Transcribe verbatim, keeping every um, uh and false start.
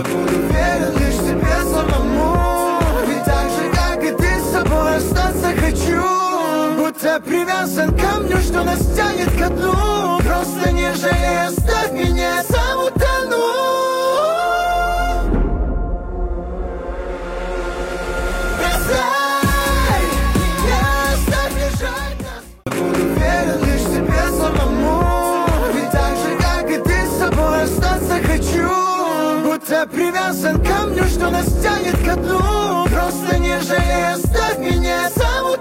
Буду верен лишь тебе самому, ведь так же, как и ты, с собой остаться хочу. Будто привязан к камню, что нас тянет ко дну. Просто не жалей, оставь меня, я сам утону. Бросай меня, оставь лежать нас. Буду верен лишь тебе самому, ведь так же, как и ты, с собой остаться хочу. Будто привязан к камню, что нас тянет ко дну. Просто не жалей, оставь меня, я сам утону.